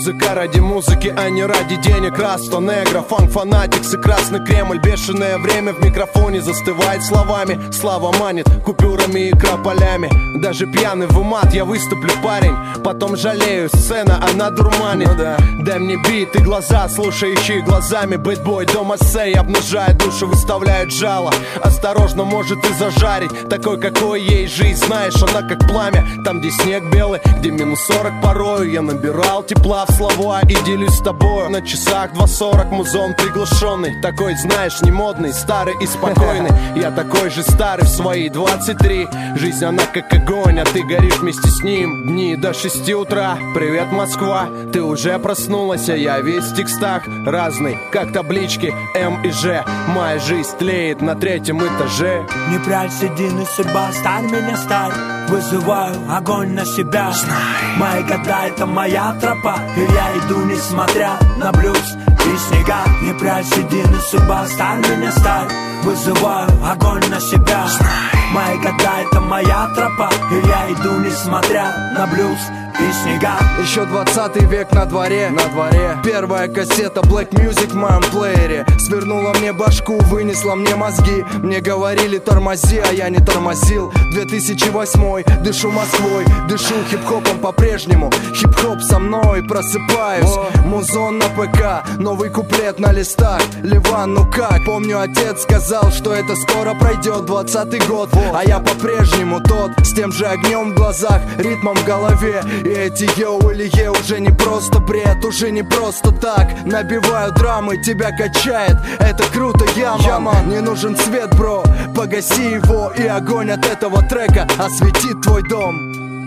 Музыка ради музыки, а не ради денег. Расто, негро, фанк-фанатикс и красный Кремль. Бешеное время в микрофоне застывает словами. Слава манит купюрами и крополями. Даже пьяный в умат я выступлю, парень. Потом жалею, сцена, она дурманит. Дай мне бит и глаза, слушающие глазами. Бэтбой, дома сей, обнажая душу, выставляют жало. Осторожно, может и зажарить. Такой, какой ей жизнь, знаешь, она как пламя. Там, где снег белый, где минус 40 порою. Я набирал тепла в слова и делюсь с тобою. На часах 2:40, музон приглушенный. Такой, знаешь, не модный, старый и спокойный. Я такой же старый в свои 23. Жизнь, она как огонь, а ты горишь вместе с ним. Дни до 6 утра, привет, Москва. Ты уже проснулась, а я весь в текстах. Разный, как таблички М и Ж. Моя жизнь тлеет на 3-м этаже. Не прячь седины, судьба, старь меня, старь. Вызываю огонь на себя. Мои года — это моя тропа, и я иду, несмотря на блюз и снега. Не прячь седины, судьба, старь меня, старь. Вызываю огонь на себя. Мои года — это моя тропа, и я иду, несмотря на блюз и снега. Еще 20 век на дворе. Первая кассета Black Music в моем плеере. Свернула мне башку, вынесла мне мозги. Мне говорили тормози, а я не тормозил. 2008, дышу Москвой, дышу хип-хопом по-прежнему. Хип-хоп со мной, просыпаюсь. Музон на ПК, новый куплет на листах. Ливан, ну как? Помню, отец сказал, что это скоро пройдет. 20-й год, а я по-прежнему тот. С тем же огнем в глазах, ритмом в голове. И эти йоу или е уже не просто бред, уже не просто так. Набиваю драмы, тебя качает, это круто, яма. Не нужен свет, бро, погаси его, и огонь от этого трека осветит твой дом.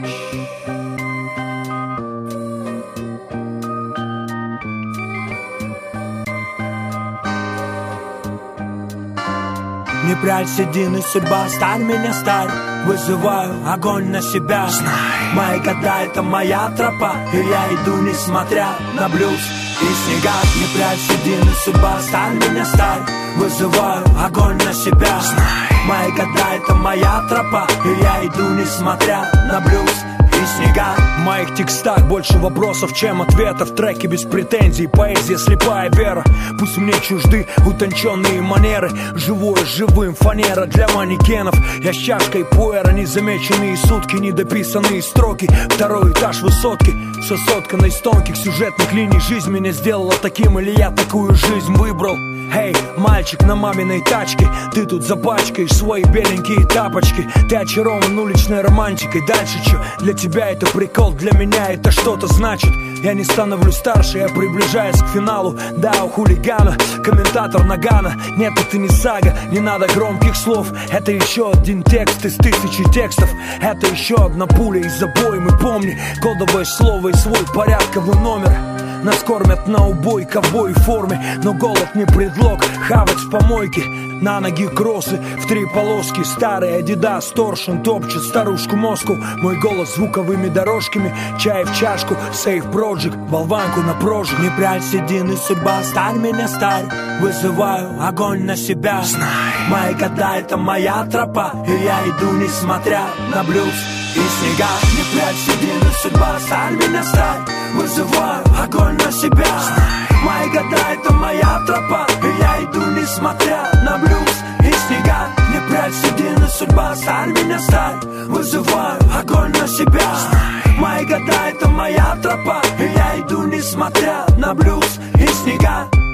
Не прячь седины, судьба, старь меня, старь. Вызываю огонь на себя. Мои года — это моя тропа, и я иду, несмотря на блюз и снега. Не прячь седины, судьба, старь меня, старь. Вызываю огонь на себя. Мои года — это моя тропа, и я иду, несмотря на блюз и снега. В моих текстах больше вопросов, чем ответов. Треки без претензий, поэзия слепая вера. Пусть мне чужды утонченные манеры. Живое живым, фанера для манекенов. Я с чашкой пуэра, незамеченные сутки, недописанные строки. Второй этаж высотки, все соткано из тонких сюжетных линий. Жизнь меня сделала таким, или я такую жизнь выбрал? Эй, мальчик на маминой тачке, ты тут запачкаешь свои беленькие тапочки. Ты очарован уличной романтикой. Дальше чё? Для тебя это прикол, для меня это что-то значит. Я не становлюсь старше, я приближаюсь к финалу. Да, у хулигана, комментатор Нагана. Нет, это не сага, не надо громких слов. Это еще один текст из 1000 текстов. Это еще одна пуля из обоймы. Помни, кодовое слово и свой порядковый номер. Нас кормят на убой ковбой в форме, но голод не предлог хавать в помойке. На ноги кроссы в 3 полоски. Старый Адидас, торшен топчет старушку Москву. Мой голос звуковыми дорожками. Чай в чашку, сейф проджик, болванку на прожиг. Не прячь седины, судьба, старь меня, старь. Вызываю огонь на себя. Мои года — это моя тропа, и я иду, несмотря на блюз и снега. Не прячь седины, судьба, старь меня, старь. Вызываю огонь на себя. Мои года — это моя тропа, и я иду, несмотря на блюз и снега. Не прячь седины, судьба, старь меня, старь. Вызываю огонь на себя. Мои года — это моя тропа, и я иду, несмотря на блюз и снега.